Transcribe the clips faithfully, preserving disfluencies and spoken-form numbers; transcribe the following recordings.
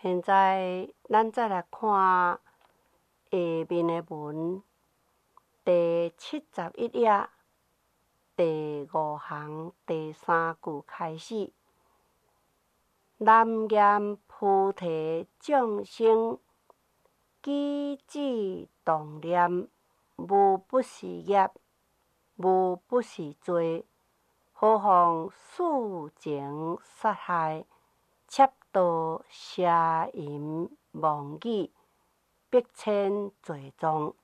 现在咱再来看下面的文，第七十一页第五行第三句开始。南言菩提众生，机智动念，无不是业，无不是罪。何况事情杀害，窃盗邪淫妄语，必称罪状。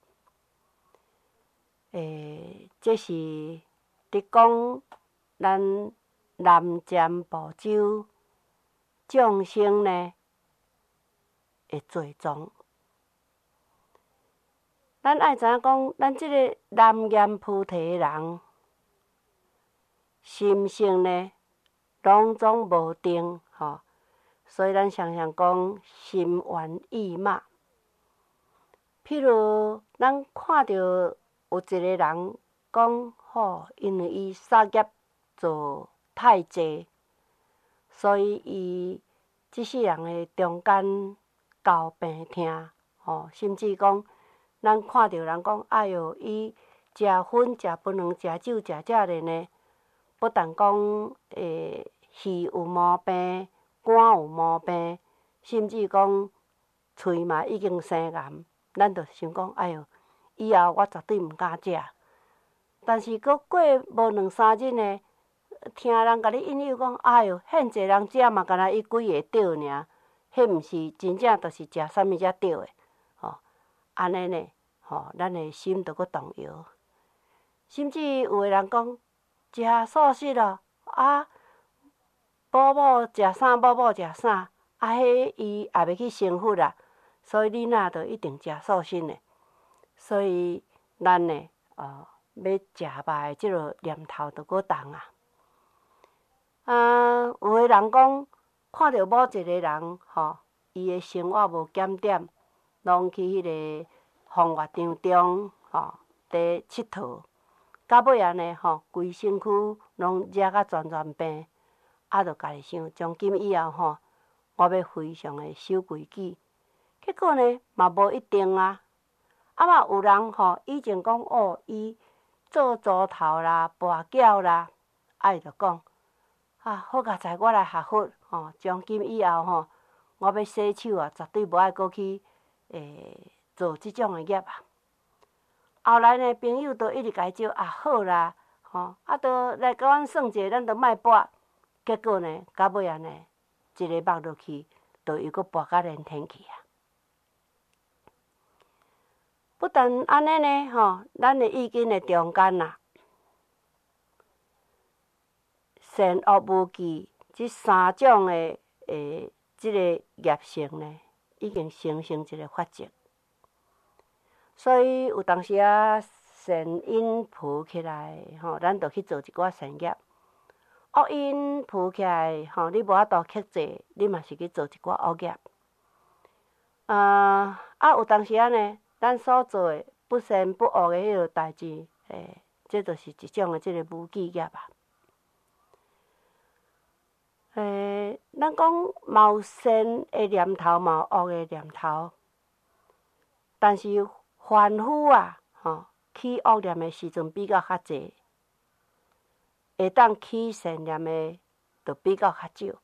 诶，这是伫讲咱南瞻部洲众生呢的罪状。咱爱知影讲，咱即个南言菩提的人，心性呢，拢总无定吼，所以咱常常讲心猿意马。譬如咱看到有一个人讲吼，因为伊杀业做太济，所以伊即世人的中间交病痛吼，甚至讲咱看到人讲，哎哟，伊食薰、食槟榔、食酒、食遮尔呢，不但讲诶鼻有毛病，肝有毛病，甚至讲喙嘛已经生癌，咱就想讲，哎哟，以后我绝对毋敢食。但是佫过无两三日呢，听人甲你引诱讲，哎哟，遐济人食嘛，干那伊几个倒尔，迄毋是真正，就是食啥物才倒的，吼，安尼呢，吼，咱的心就佫动摇。甚至有的人讲，食素食咯，啊，某某食啥，某某食啥，啊，迄伊也袂去成佛啦，所以你若着一定食素食的。所以咱呢，哦，要食肉的即落念头着佫重啊。啊，有的人讲，看到某一个人吼，伊的生活无检点，拢去迄个风月场中吼，伫佚佗，到尾啊呢吼，规身躯拢热甲全全病，啊，着家己想，从今以后吼，我要非常的守规矩。结果呢，嘛无一定啊。啊嘛有人吼，以前讲哦，伊做猪头啦、跋筊啦，啊伊着讲，啊好佳哉，我来学佛吼，从今以后吼，我要洗手啊，绝对无爱阁去诶做即种的业啊。后来呢，朋友都一直甲伊招啊，好啦，吼，啊，都来甲阮算者，咱都莫跋。结果呢，到尾啊呢，一个目落去，就又阁跋到连天去啊。不但安尼呢，吼，咱的意境的中间啊，善恶无记即三种的诶，即个业性呢，已经形成一个法则。所以有当时啊，善因浮起来，吼，咱着去做一寡善业；恶因浮起来，吼，你无法度克制，你嘛是去做一寡恶业。啊，啊，有当时啊呢，咱所做的不善不恶的迄落代志，诶，这就是一种的即个无记业啊。诶，咱讲嘛有善的念头，嘛有恶的念头，但是凡夫啊，吼，起恶念的时阵比较较济，会当起善念的就比较较少。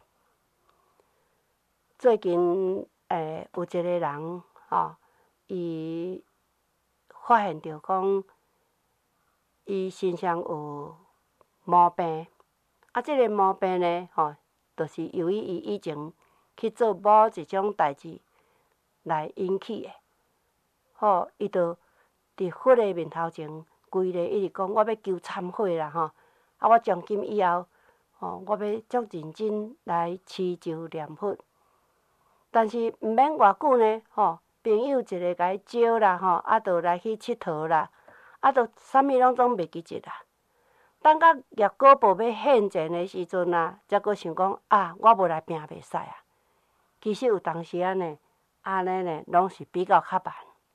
最近诶，有一个人吼，伊发现着讲，伊身上有毛病，啊，即个毛病呢，吼，就是由于伊以前去做某一种代志来引起的。吼，伊就伫佛的面头前跪咧，一直讲我要求忏悔啦，吼，啊，我从今以后，吼，我要足认真来持咒念佛。但是毋免偌久呢，吼，朋友一个甲伊招啦，吼，啊，就来去佚佗啦，啊，就啥物拢总袂记一啦。等到业果报要现前的时阵啊，才阁想讲啊，我无来拼袂使啊。其实有当时啊呢，安尼呢，拢是比较较慢。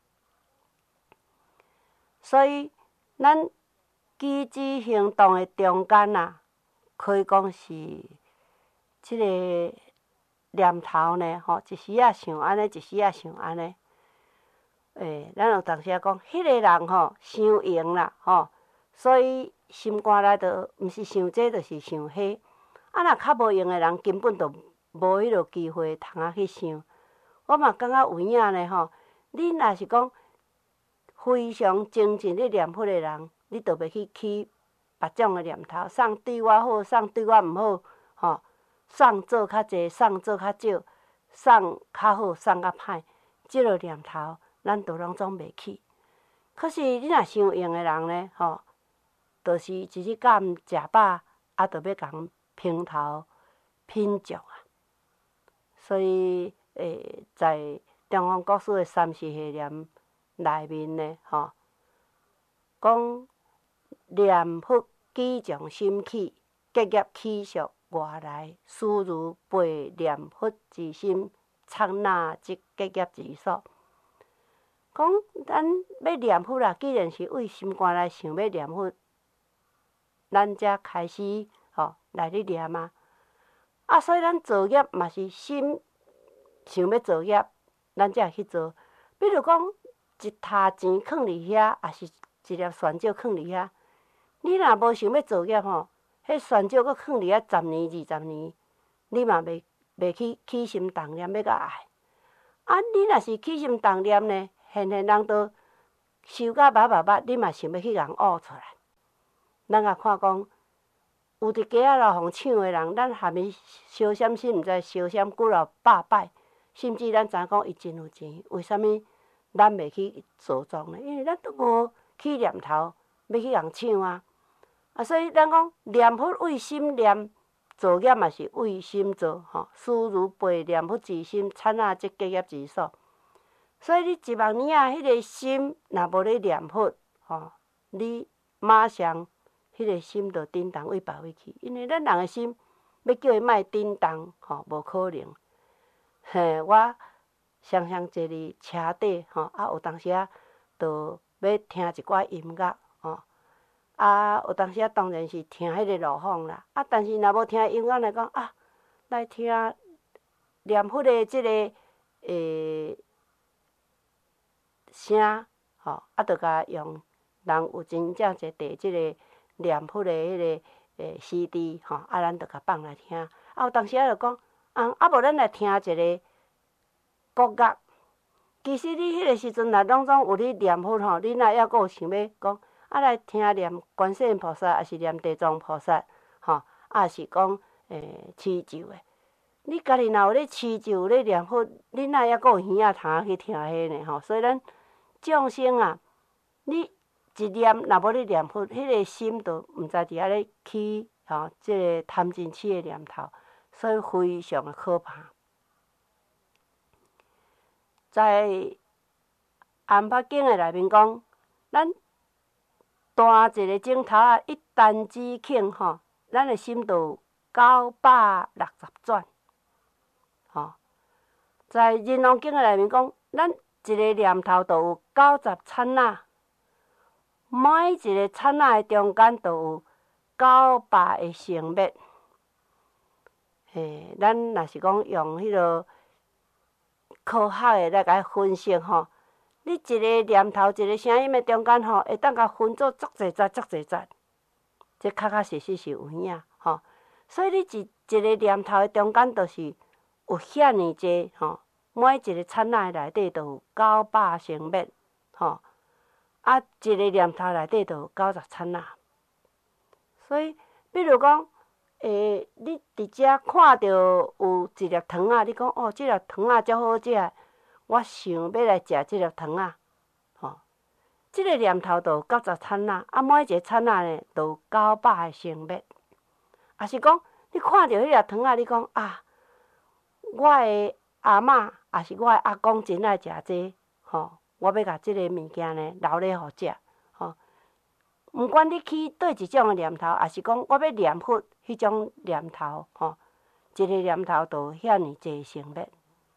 所以，咱机智行动的中间啊，可以讲是即个念头呢，吼，一时仔想安尼，一时仔想安尼。诶，咱有当时仔讲，迄个人吼伤闲啦，吼，所以心肝内头毋是想这，就是想迄。啊，若较无用诶人，根本就无迄落机会通啊去想。我嘛感觉有影呢，吼。你若是讲非常精进咧念佛诶人，你就袂去起别种诶念头，送对我好，送对我毋好，吼，送做较济，送做较少，送较好，送较歹，即落念头咱都拢总袂起。可是你若伤用诶人呢，吼，就是一日到暗食饱，啊，着要共平头品足啊。所以，诶，在中方国师诶三世系念内面呢，吼，讲念佛既从心起，结业起属外来，殊如背念佛之心，刹那即结业之所。讲咱要念佛啦，既然是为心肝内想要念佛，咱才开始吼来咧念啊。啊，所以咱造业嘛是心想要造业，咱才会去做。比如讲，一沓钱囥伫遐，也是一粒泉石囥伫遐。你若无想要造业吼，迄泉石佫囥伫遐十年、二十年，你嘛袂袂去起心动念要甲爱。啊，你若是起心动念呢，现现人都收甲密密密，你嘛想要去共悟出来。咱也看讲，有伫街仔路互抢诶人，咱含伊烧啥心，毋知烧啥几落百摆，甚至咱知影讲伊真有钱，为虾米咱袂去助庄呢？因为咱都无起念头要去共抢啊。啊，所以咱讲念佛为心念，造业嘛是为心造，吼。殊如背念佛之心，刹那即结业之所。所以你一万年啊，迄个心若无咧念佛，吼，你马上迄个心就颠动为别位去。因为咱人诶心要叫伊莫颠动，吼，无可能。嘿，我常常坐伫车底，吼，啊，有当时啊，就要听一寡音乐，吼。啊，有当时啊，当然是听迄个路风啦。啊，但是若无听音乐来讲啊，来听念佛的即、这个诶声，吼，啊，着甲用人有真正侪地即个念佛的迄个诶 C D， 吼，啊，咱着甲放来听。啊，有当时啊，着讲啊，啊，无咱来听一个国乐。其实你迄个时阵若拢总有咧念佛吼，你若还阁有想要讲。啊，来听念观世音菩萨，也是念地藏菩萨，吼，啊是讲诶持咒诶。你家己若有咧持咒咧念佛，你哪还阁有耳仔通去听迄呢？吼，所以咱众生啊，你一念若无咧念佛，迄个心就毋知伫遐咧起吼，即个贪嗔痴诶念头，所以非常诶可怕。在《安法经》诶内面讲，咱单一个钟头啊，一弹指顷吼，咱的心就有九百六十转，吼。在《忍王经》的内面讲，咱一个念头就有九十刹那，每一个刹那的中间就有九百个生灭。嘿，咱若是讲用迄落科学的来甲伊分析吼。你一个念头，一个声音的中间吼，会当甲分做足侪节、足侪节，这确确实实是有影吼。所以你一一个念头的中间，就是有遐尼济吼，每一个刹那的内底都有九百生灭吼。啊，一个念头内底都有九十刹那。所以，比如讲，诶，你伫遮看到有一粒糖仔，你讲哦，即粒糖仔足好食。我想要来食即粒糖仔，吼，即个念头就有九十刹那，啊，每一个刹那呢，都有九百个生灭。也是讲，你看到迄粒糖仔，你讲啊，我的阿嬷，也是我的阿公真爱食这，吼，我要甲即个物件呢留咧互食，吼。毋管你起对一种的念头，也是讲我要念佛迄种念头，吼，一个念头就有遐尼济生灭。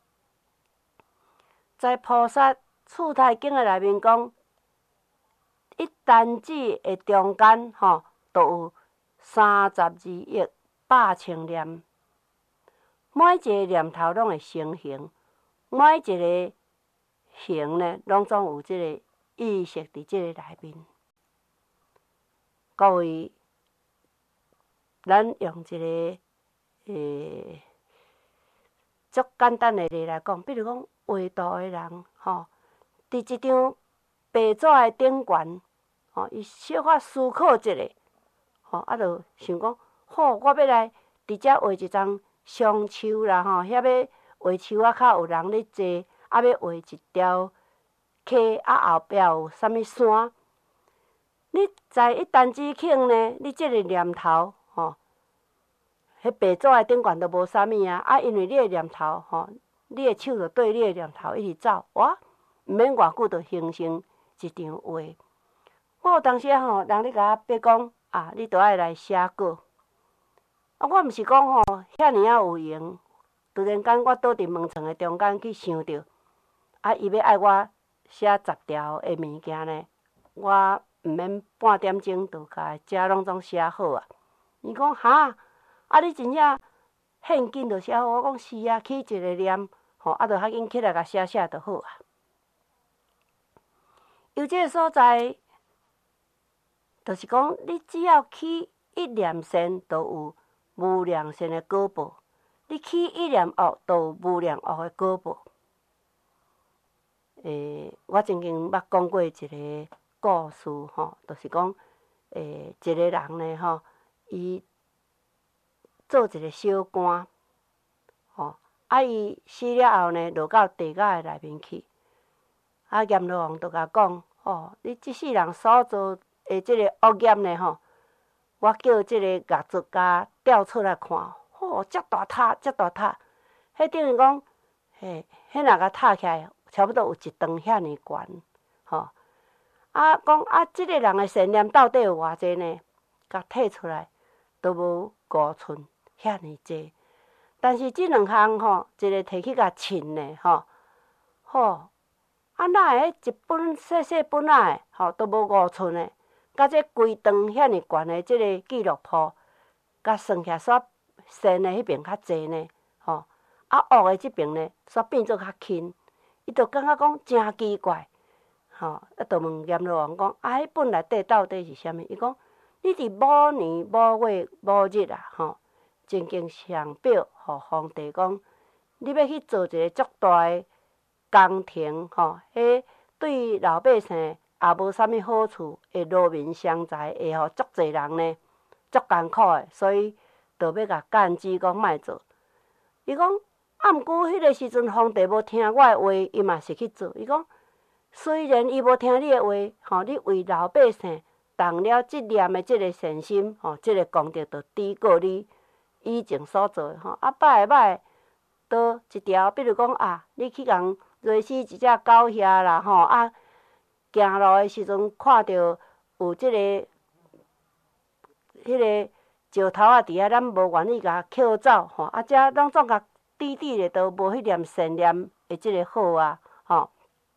在《菩萨处台经》的内面讲，一弹指的中间，吼，都有三十二亿百千念。 每一个念头拢会成形，每一个形呢，拢总有即个意识伫即个内面。各位，咱用一个诶，足简单的例来讲，比如讲画图的人，吼，伫一张白纸的顶悬，吼，伊小可思考一下，吼，啊，就想讲，吼，我要来伫遮画一张双树啦，吼，遐要画树仔较有人咧坐，啊，要画一条溪，啊，后壁有啥物山。你在一弹指间呢，你即个念头，吼，迄白纸的顶悬都无啥物啊，啊，因为你的念头，吼，你的手就对你的念头一直走，哇，毋免偌久就形成一张画。我有当时啊，吼，人咧甲我逼讲，啊，你著爱来写稿。啊，我毋是讲吼，遐尔啊有闲，突然间我倒伫门床的中间去想着，啊，伊要爱我写十条的物件呢，我毋免半点钟就甲遮拢总写好啊。伊讲哈，啊你真正现紧就写好？我讲是啊，起一个念，吼，啊，就较紧起来甲写写就好啊。有即个所在，就是讲你只要起一念善，就有无量善的果报；你起一念恶，就有无量恶的果报。诶，我曾经捌讲过一个故事，吼，就是讲，诶，一个人呢，吼，伊做一个小官，吼，啊，伊死了后呢，落到地下的内面去。啊，阎罗王就甲讲，吼，你即世人所做的即个恶业呢，吼，我叫即个业主甲调出来看，吼，遮大塔，遮大塔，迄等于讲，嘿，迄若甲塔起来，差不多有一栋遐尼悬，吼。啊，讲啊，即个人的善念到底有偌济呢？甲摕出来，都无五寸遐尼济。但是即两项吼，一个摕去甲称呢，吼，吼，啊，哪会迄一本细细本仔的，吼，都无五寸的，甲这规栋遐尼悬的即个记录簿，甲算起来煞善的迄边较济呢，吼，啊，恶的即边呢，煞变做较轻。伊就感觉讲真奇怪，吼，啊，就问阎罗王讲，啊，迄本内底到底是啥物？伊讲，你伫某年某月某日啊，吼，曾经上表互皇帝讲，你要去做一个足大的工程，吼，迄对老百姓也无啥物好处，会劳民伤财，会互足侪人呢足艰苦的，所以就要甲禁止讲莫做。伊讲。啊，毋过迄个时阵，皇帝无听我的话，伊嘛是去做。伊讲，虽然伊无听你的话，吼，你为老百姓动了即念的即个善心，吼，即个功德就抵过你以前所做的，吼。啊，歹个歹，倒一条，比如讲啊，你去共热死一只狗遐啦，吼，啊，行路的时阵看到有即个、迄个石头啊，伫遐，咱无愿意甲捡走，吼，啊，遮拢总甲。滴滴的都无迄念善念的即个好啊，吼。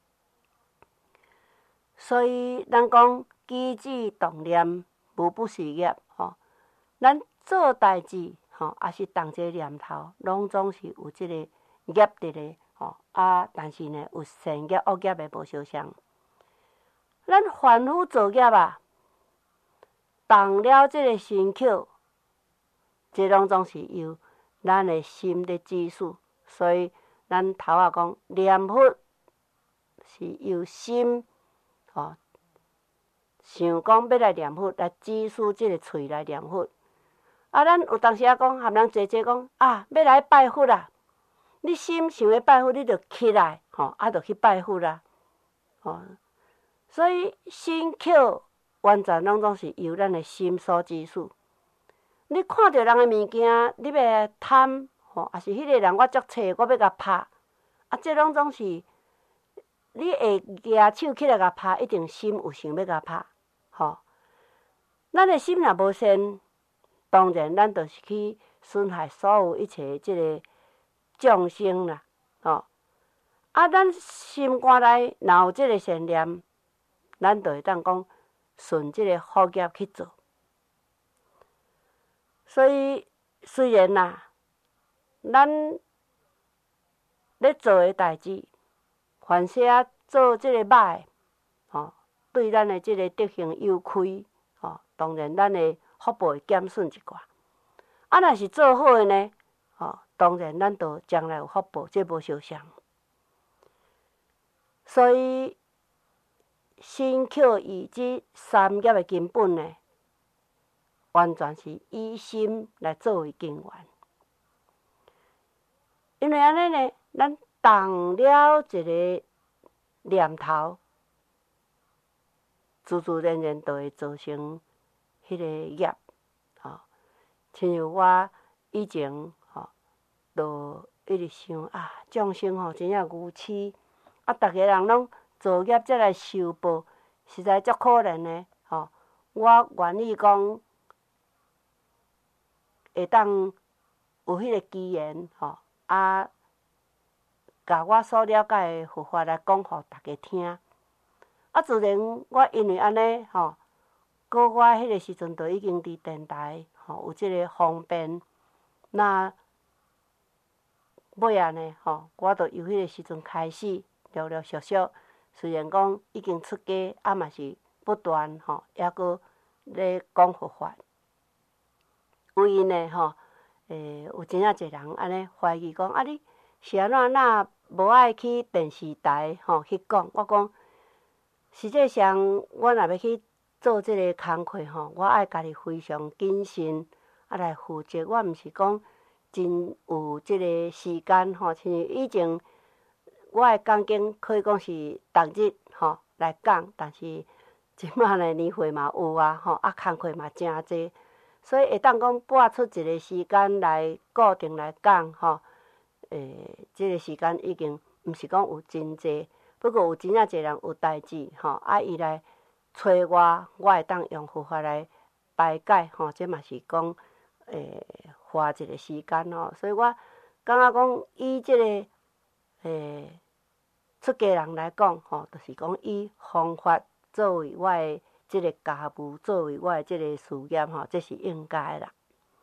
所以咱讲机智动念无不是业，吼。咱做代志，吼，也是动一个念头，拢总是有即个业伫咧，吼。啊，但是呢，有善业恶业的无相像。咱凡夫造业啊，动了即个身口，这拢总是由咱的心的指使，所以咱头仔讲念佛是由心，吼，想讲要来念佛，来指使即个喙来念佛。啊，咱有当时啊讲，含人坐坐讲啊，要来拜佛啦。你心想要拜佛，你就起来，吼，啊，就去拜佛啦，吼。所以身口完全拢总是由咱的心所指使。你看到人的物件，你要来贪，吼，也是迄个人我足册，我要甲拍，啊，这拢总是你会举手起来甲拍，一定心有想要甲拍，吼。咱的心若无善，当然咱就是去损害所有一切即个众生啦，吼。啊，咱心肝内若有即个善念，咱就会当讲顺即个福业去做。所以，虽然呐， 咱咧做诶代志，凡是啊做即个歹，吼，对咱诶即个德行有亏，吼，当然咱诶福报会减损一寡。啊，若是做好诶呢，吼，当然咱就将来有福报，这无相像。所以，身口意即三业诶根本呢，完全是以心来作为根源。因为安尼呢，咱动了一个念头，自自然然就会造成迄个业，吼。亲像我以前吼，就一直想啊，众生吼真正愚痴，啊，逐个人拢造业才来受报，实在足可怜的吼。我愿意讲，会当有迄个机缘吼，啊，甲我所了解的佛法来讲互大家听。啊，自然我因为安尼吼，搁我迄个时阵就已经伫电台吼有即个方便，那尾啊呢吼，我就由迄个时阵开始陆陆续续，虽然讲已经出家，啊嘛是不断吼，还搁咧讲佛法。有因呢吼，诶，有真正侪人安尼怀疑讲，啊你是安怎那无爱去电视台吼去讲？我讲，实际上我若要去做即个工课吼，我爱家己非常谨慎啊来负责。我毋是讲真有即个时间吼，像以前我诶讲经可以讲是逐日吼来讲，但是即摆呢年岁嘛有啊吼，啊工课嘛诚济。所以会当讲拨出一个时间来固定来讲吼，诶，即个时间已经毋是讲有真济，不过有真正侪人有代志吼，啊伊来找我，我会当用佛法来排解吼，这嘛是讲诶花一个时间吼，所以我感觉讲以即个诶出家人来讲吼，就是讲以方法作为我诶。即个家务作为我诶即个事业吼，这是应该啦。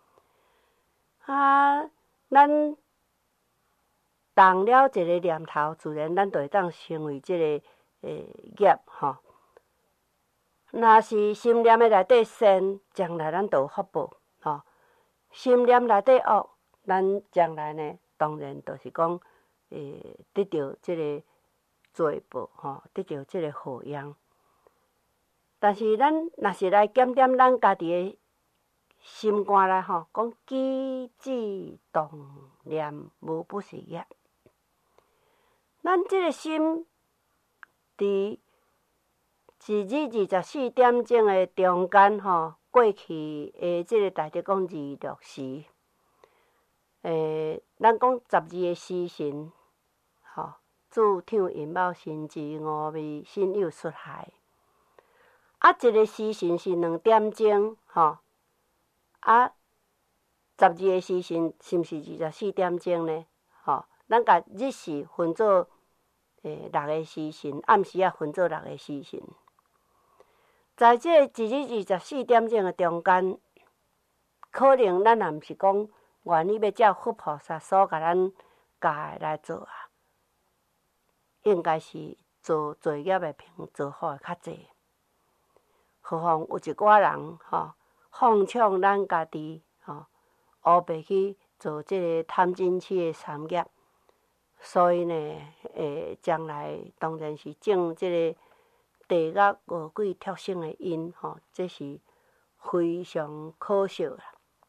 啊，咱动了一个念头，自然咱就会当成为即个诶业吼。若是心念诶内底善，将来咱就有福报吼；心念内底恶，咱将来呢，当然就是讲诶得到即个罪报吼，得到即个祸殃。但是咱若是来检点咱家己的心肝来吼，讲机智动念无不是业。咱即个心，伫十二二十四点钟的中间吼，过去的即个大致讲二六时，诶，咱讲十二个时辰，吼，主场寅卯申时午未申酉戌亥。啊，一个时辰是两点钟，吼，啊，十二个时辰是毋是二十四点钟呢？吼，咱甲日时分做诶六个时辰，暗时啊分做六个时辰。在这一日二十四点钟的中间，可能咱也毋是讲愿意要照佛菩萨所甲咱教的来做啊，应该是做罪业的平做好的较济。何况有一寡人吼，放纵咱家己吼，乌白去做即个贪嗔痴的三业，所以呢，诶，将来当然是种即个地狱恶鬼畜生的因吼，这是非常可惜啦。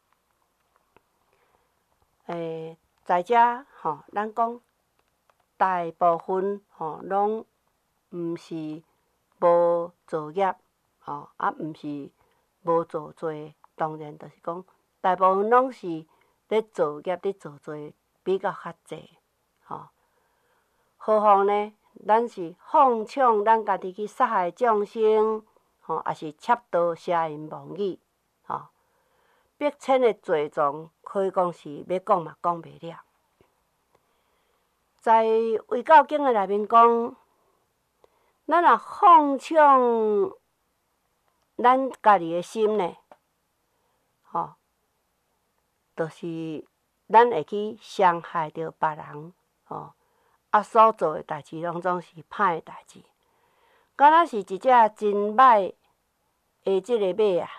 诶，在遮吼，咱讲大部分吼，拢毋是无造业。吼，啊，毋是无做罪，当然就是讲，大部分拢是咧造业、咧做罪比较较济，吼。何况呢，咱是放纵咱家己去杀害众生，吼，也是窃盗、杀淫、妄语，吼，百千的罪状，可以讲是要讲嘛讲袂了。在《维教经》的内面讲，咱若放纵。咱家己的心呢，吼，就是咱会去伤害着别人，吼、啊所做诶代志拢总是歹诶代志。敢若是一只真歹诶即个马啊，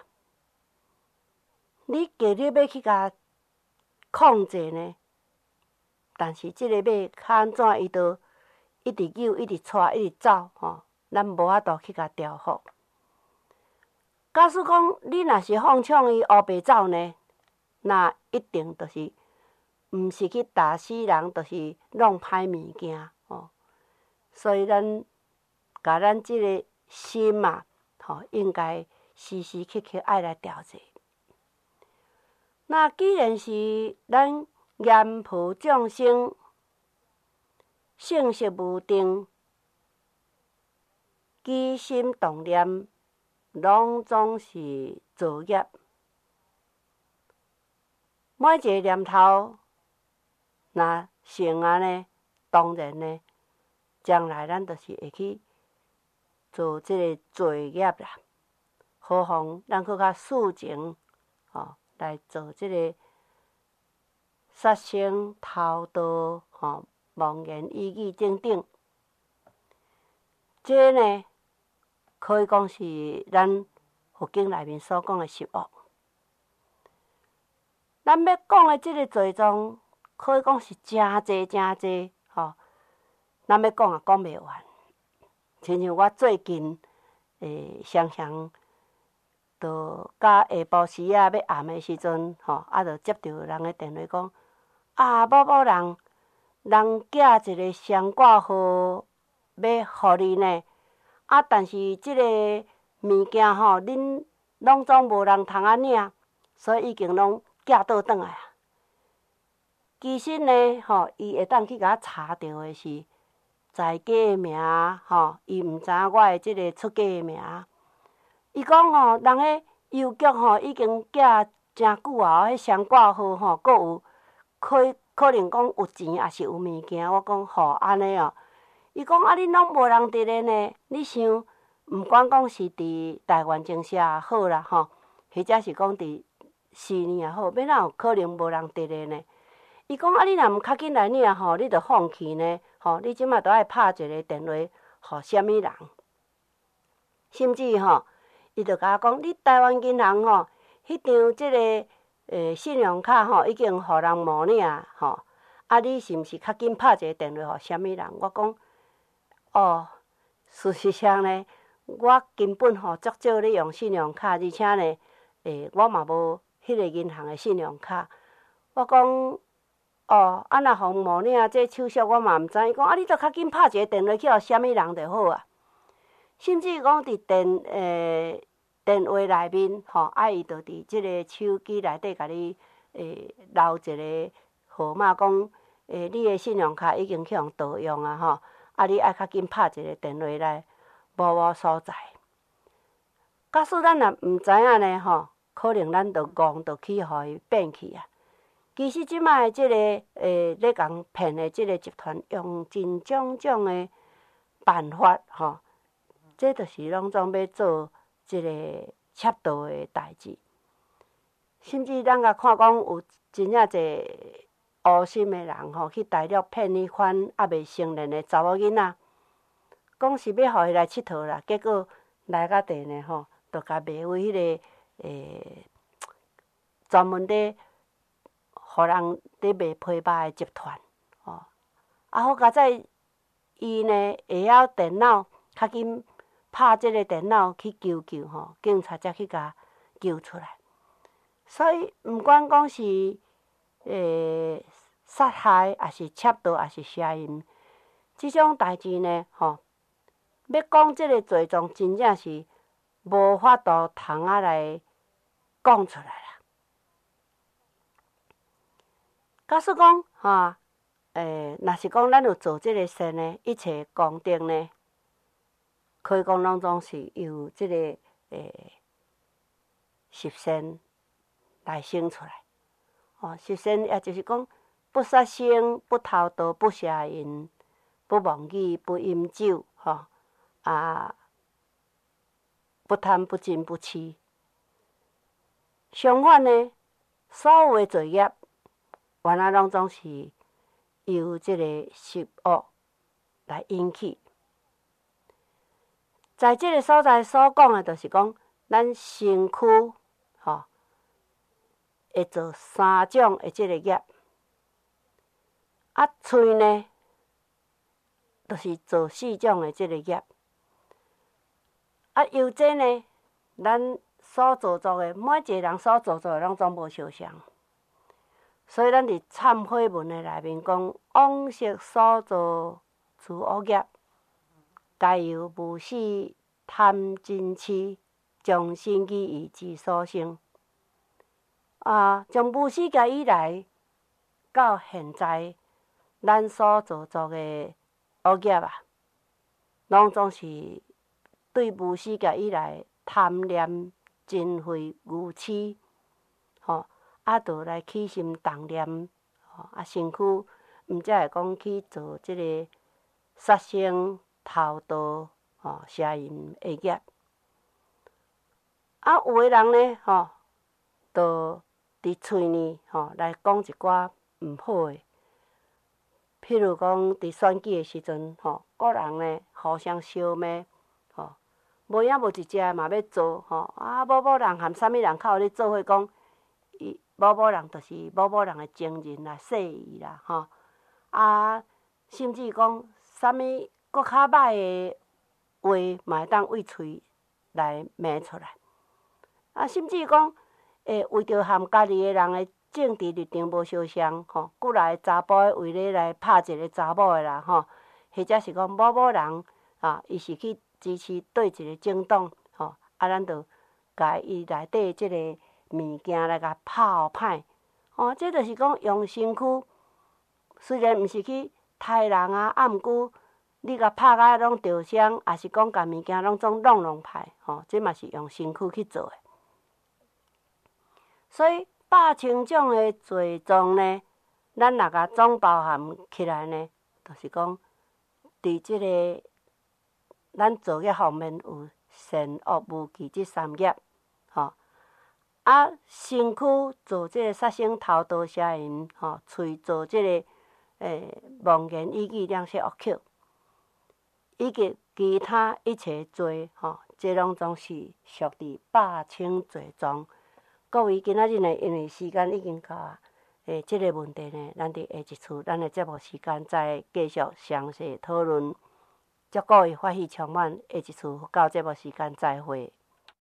你叫你要去甲控制呢，但是即个马较安怎，伊就一直扭，一直带，一直走，吼，咱无法度去甲调服。假使讲你若是放纵伊乌白走呢，那一定就是毋是去打死人，就是弄歹物件，吼。所以咱甲咱即个心啊，吼，应该时时刻刻爱来调节。那既然是咱严普众生，性色无定，起心动念，拢总是造业。每一个念头，若成啊呢，当然呢，将来咱就是会去做即个罪业啦。何况咱搁较事情，吼，来做即个杀生、偷盗，吼，妄言语语等等，这呢，可以讲是咱佛经内面所讲的十恶。咱要讲的即个罪状，可以讲是真侪真侪，吼。咱要讲也讲袂完。亲像我最近，诶，常常，就甲下晡时啊，要暗的时阵，吼，啊，就接到人的电话讲，啊，某某人，人寄一个双挂号要互你呢，啊，但是即个物件吼，恁拢总无人通啊领，所以已经拢寄倒转来啊。其实呢，吼，伊会当去甲我查到的是在家的名，吼，伊毋知影我的即个出家的名。伊讲吼，人个邮局吼已经寄真久啊，迄双挂号吼，阁有可可能讲有钱，也是有物件。我讲吼，安尼哦。伊讲啊，恁拢无人伫咧呢。你想，毋管讲是伫台湾情势也好啦，吼，或者是讲伫寺院也好，要哪有可能无人伫咧呢？伊讲啊，你若毋较紧来领吼，你着放弃呢，吼，你即马着爱拍一个电话，互啥物人？甚至吼，伊着甲我讲，你台湾银行吼，迄张即个诶信用卡吼，已经互人冒领吼，啊，你是毋是较紧拍一个电话互啥物人？我讲，哦，事实上呢，我根本吼足少咧用信用卡，而且呢，诶，我嘛无迄个银行的信用卡。我讲。哦，啊，若互冒领这手续我嘛毋知。伊讲啊，你着较紧拍一个电话去互啥物人就好啊。甚至讲伫电诶电话内面吼，啊，伊着伫即个手机内底甲你诶留一个号码，讲诶你的信用卡已经去互盗用啊吼，啊，你爱较紧拍一个电话来某某所在。假使咱若毋知影呢吼，可能咱着戆着去互伊骗去啊。其实即摆即个诶，咧共骗的即个集团，用真种种的办法吼，这就是拢总要做即个窃盗的代志。甚至咱甲看讲有真正侪乌心的人吼，去大陆骗迄款还未成年的查某囡仔，讲是要互伊来佚佗啦，结果来到地呢吼，就甲卖为迄个诶，专门咧。互人咧卖批发的集团，吼，啊好佳在伊呢会晓电脑，较紧拍即个电脑去求救吼，警察才去甲救出来。所以毋管讲是诶杀害，也是窃盗，也是杀人，即种代志呢，吼，要讲即个罪状，真正是无法度通啊来讲出来啦。假使讲，哈，诶，若是讲咱有做即个善呢，一切功德呢，可以讲拢总是由即个诶十善来生出来。哦，十善也就是讲，不杀生、不偷盗、不杀人、不妄语、不饮酒，吼，啊，不贪、不嗔、不痴。相反呢，所有的罪业。 原来拢总是由即个食物来引起。在即个所在所讲的，就是讲咱身躯吼会做三种的即个业，啊，喙呢，就是做四种的即个业。啊，由这呢，咱所做作的，每一个人所做作的，拢总无相像。所以咱伫忏悔文的内面讲，往昔所作诸恶业，皆由无始贪嗔痴，将身语意之所生。啊，从无始界以来到现在，咱所做作的恶业啊，拢总是对无始界以来贪念、嗔恚、愚痴，吼、哦。啊，就来起心动念，吼啊，身躯毋则会讲去做即个杀生、偷盗、吼邪淫的业。啊，有诶人呢，吼，就伫喙呢，吼来讲一寡毋好诶。譬如讲，伫选举诶时阵，吼，个人呢互相相骂，吼，无影无一只嘛要做，吼啊，某某人含啥物人较有咧做伙讲，伊。某某人就是某某人的情人啦、说伊啦，吼啊，甚至讲啥物搁较歹的话，嘛会当为喙来骂出来。啊，甚至讲，会为着含家己的人的政治立场无相像，吼，过来查甫的为了来拍一个查某的啦，吼，或者是讲某某人啊，伊是去支持对一个政党，吼，啊，咱就甲伊内底即个。物件来甲拍互歹，哦，这就是讲用身躯，虽然毋是去杀人啊，啊，毋过你甲拍甲拢着伤，也是讲甲物件拢总弄弄歹，吼、哦，这嘛是用身躯去做的。所以百千种的罪状呢，咱若甲总包含起来呢，就是讲，伫即个咱做业方面有善恶无忌即三业，吼、哦。啊，身躯做即个杀生、偷盗、邪淫，吼，喙做即个诶妄言语语、两舌恶口，以及其他一切罪，吼，这拢总是属伫百千罪状。各位今仔日呢，因为时间已经到啊，诶，即个问题呢，咱伫下一次咱的节目时间再继续详细讨论。祝各位法喜充满，下一次到节目时间再会。